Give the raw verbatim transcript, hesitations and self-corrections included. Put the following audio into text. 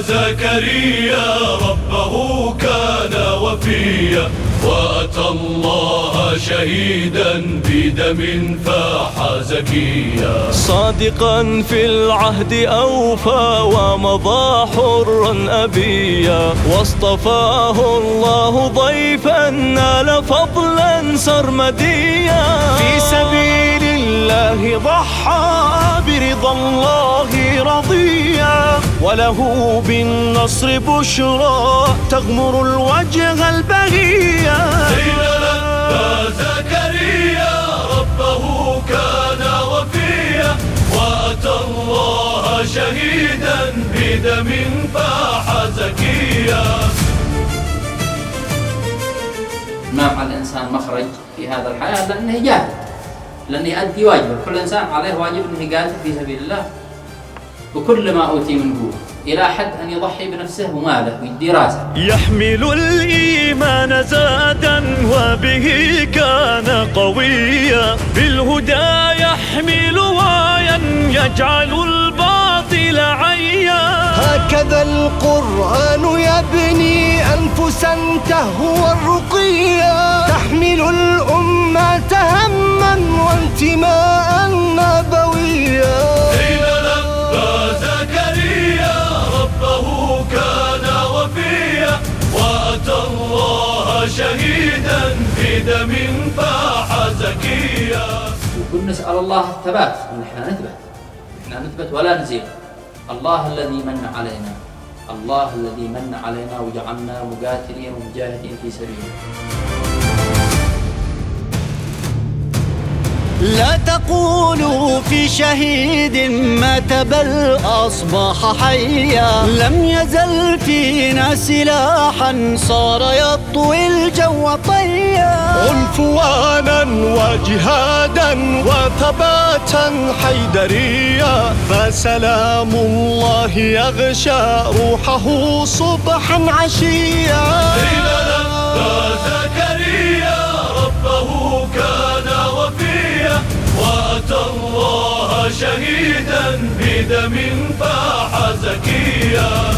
زكريا ربه كان وفيا، وأتى الله شهيدا بدم فاح زكيا. صادقا في العهد أوفى ومضى حرا أبيا، واصطفاه الله ضيفا نال فضلا سرمديا. في سبيل الله ضحى برضا الله رضيا، وله بالنصر بشرى تغمر الوجه البهيا. حين لبى زكريا ربه كان وفيا، وأتى الله شهيدا بدم فاح زكيا. ما مع الإنسان مخرج في هذا الحياة لأنه جاهد، لأنه يؤدي واجبه. كل إنسان عليه واجب أنه يقاتل في سبيل الله بكل ما أوتي من قوة، إلى حد أن يضحي بنفسه وماله ويدي راسه. يحمل الإيمان زادا وبه كان قويا، بالهدى يحمل وايا يجعل الباطل عيا. هكذا القرآن يبني أنفسا تهوى الرقيا، تحمل الأمة هما وانتماء نبويا. حين لبى زكريا ربه كان وفيا، وأتى الله شهيدا بدم فاح زكيا. وكل نسأل الله الثبات، إن إحنا نثبت، إحنا نثبت ولا نزيغ. الله الذي من علينا، الله الذي من علينا وجعلنا مقاتلين ومجاهدين في سبيله. لا تقولوا في شهيد مات بل أصبح حيا، لم يزل فينا سلاحا صار يطوي الجو طيا. عنفوانا وجهادا وثباتا حيدريا، فسلام الله يغشى روحه صبحا عشيا. حين لبى زكريا ربه كان وفيا، وأتى الله شهيدا بدم فاح زكيا.